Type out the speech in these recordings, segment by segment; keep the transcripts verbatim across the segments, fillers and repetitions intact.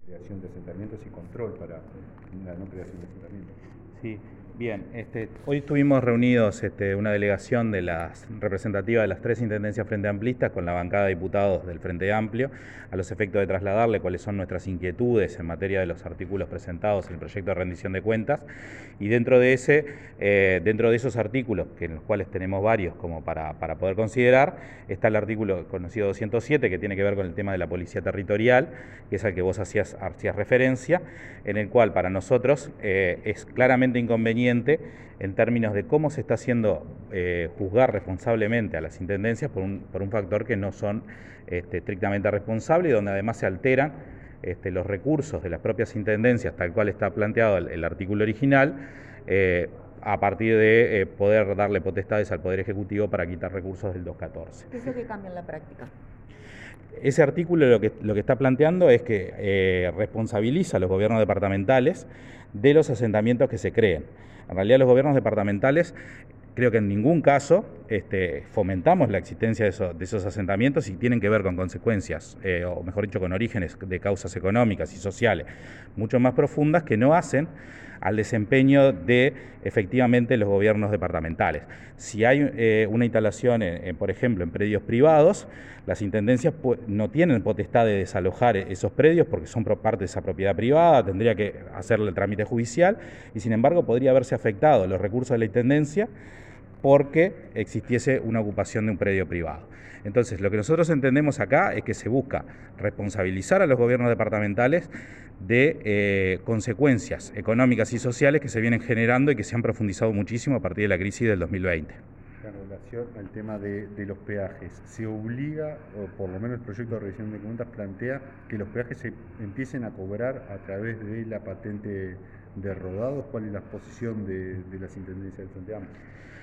creación de asentamientos y control para la no creación de asentamientos. Sí, bien. Este, hoy estuvimos reunidos este, una delegación de las representativa de las tres intendencias Frente Amplistas con la bancada de diputados del Frente Amplio a los efectos de trasladarle cuáles son nuestras inquietudes en materia de los artículos presentados en el proyecto de rendición de cuentas, y dentro de ese, eh, dentro de esos artículos, que en los cuales tenemos varios como para, para poder considerar, está el artículo conocido doscientos siete, que tiene que ver con el tema de la policía territorial, que es al que vos hacías, hacías referencia, en el cual para nosotros eh, es claramente inconveniente en términos de cómo se está haciendo eh, juzgar responsablemente a las intendencias por un, por un factor que no son este, estrictamente responsables, y donde además se alteran este, los recursos de las propias intendencias, tal cual está planteado el, el artículo original, eh, a partir de eh, poder darle potestades al Poder Ejecutivo para quitar recursos del doscientos catorce. ¿Qué es lo que cambia en la práctica? Ese artículo lo que, lo que está planteando es que eh, responsabiliza a los gobiernos departamentales de los asentamientos que se creen. En realidad los gobiernos departamentales, creo que en ningún caso este, fomentamos la existencia de, eso, de esos asentamientos, y tienen que ver con consecuencias, eh, o mejor dicho, con orígenes de causas económicas y sociales mucho más profundas que no hacen al desempeño de efectivamente los gobiernos departamentales. Si hay eh, una instalación, en, en, por ejemplo, en predios privados, las intendencias no tienen potestad de desalojar esos predios porque son parte de esa propiedad privada, tendría que hacerle el trámite judicial, y sin embargo podría haberse afectado los recursos de la intendencia porque existiese una ocupación de un predio privado. Entonces, lo que nosotros entendemos acá es que se busca responsabilizar a los gobiernos departamentales de eh, consecuencias económicas y sociales que se vienen generando y que se han profundizado muchísimo a partir de la crisis del dos mil veinte. En relación al tema de, de los peajes, ¿se obliga, o por lo menos el proyecto de revisión de cuentas plantea, que los peajes se empiecen a cobrar a través de la patente de rodados? ¿Cuál es la posición de, de las intendencias del Frente Amplio?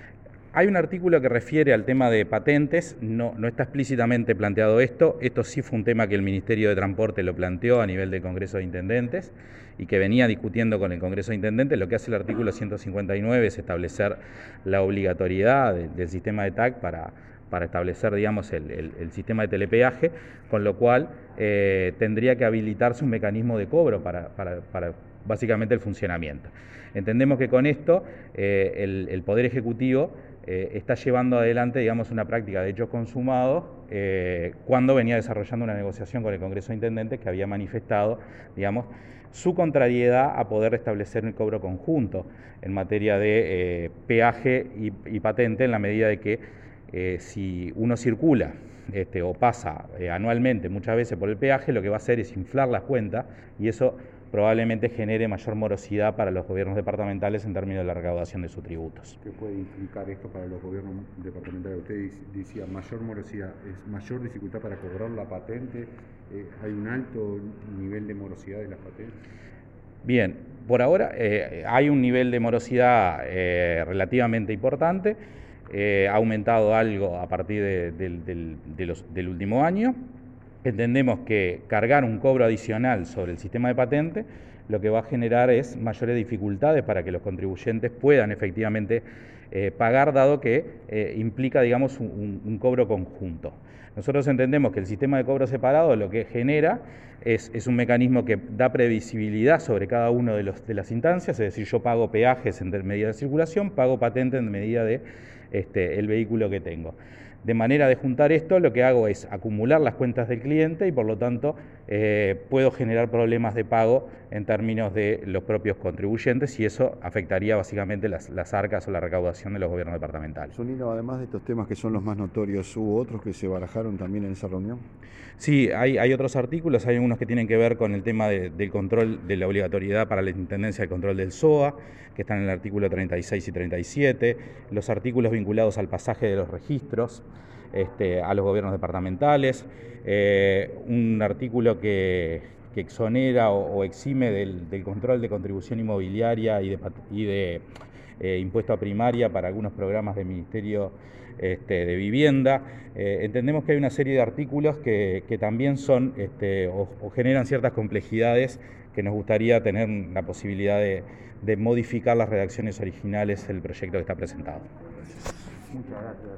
Hay un artículo que refiere al tema de patentes, no, no está explícitamente planteado esto. Esto sí fue un tema que el Ministerio de Transporte lo planteó a nivel del Congreso de Intendentes y que venía discutiendo con el Congreso de Intendentes. Lo que hace el artículo ciento cincuenta y nueve es establecer la obligatoriedad de, del sistema de T A C para, para establecer, digamos, el, el, el sistema de telepeaje, con lo cual eh, tendría que habilitarse un mecanismo de cobro para, para, para básicamente el funcionamiento. Entendemos que con esto eh, el, el Poder Ejecutivo eh, está llevando adelante, digamos, una práctica de hechos consumados eh, cuando venía desarrollando una negociación con el Congreso de Intendentes, que había manifestado, digamos, su contrariedad a poder establecer un cobro conjunto en materia de eh, peaje y, y patente, en la medida de que eh, si uno circula este, o pasa eh, anualmente muchas veces por el peaje, lo que va a hacer es inflar las cuentas, y eso probablemente genere mayor morosidad para los gobiernos departamentales en términos de la recaudación de sus tributos. ¿Qué puede implicar esto para los gobiernos departamentales? Usted decía mayor morosidad, ¿es mayor dificultad para cobrar la patente? Eh, ¿Hay un alto nivel de morosidad de las patentes? Bien, por ahora eh, hay un nivel de morosidad eh, relativamente importante, eh, ha aumentado algo a partir de, de, de, de los, del último año. Entendemos que cargar un cobro adicional sobre el sistema de patente lo que va a generar es mayores dificultades para que los contribuyentes puedan efectivamente eh, pagar, dado que eh, implica, digamos, un, un cobro conjunto. Nosotros entendemos que el sistema de cobro separado lo que genera es, es un mecanismo que da previsibilidad sobre cada uno de, los, de las instancias, es decir, yo pago peajes en medida de circulación, pago patente en medida de este, el vehículo que tengo. De manera de juntar esto, lo que hago es acumular las cuentas del cliente y por lo tanto eh, puedo generar problemas de pago en términos de los propios contribuyentes, y eso afectaría básicamente las, las arcas o la recaudación de los gobiernos departamentales. Sonino, además de estos temas que son los más notorios, ¿hubo otros que se barajaron también en esa reunión? Sí, hay, hay otros artículos, hay unos que tienen que ver con el tema de, del control de la obligatoriedad para la intendencia del control del S O A, que están en el artículo treinta y seis y treinta y siete, los artículos vinculados al pasaje de los registros este, a los gobiernos departamentales, eh, un artículo que, que exonera o, o exime del, del control de contribución inmobiliaria y de, y de eh, impuesto a primaria para algunos programas del Ministerio Este, de Vivienda. Eh, entendemos que hay una serie de artículos que, que también son este, o, o generan ciertas complejidades que nos gustaría tener la posibilidad de, de modificar las redacciones originales del proyecto que está presentado. Muchas gracias.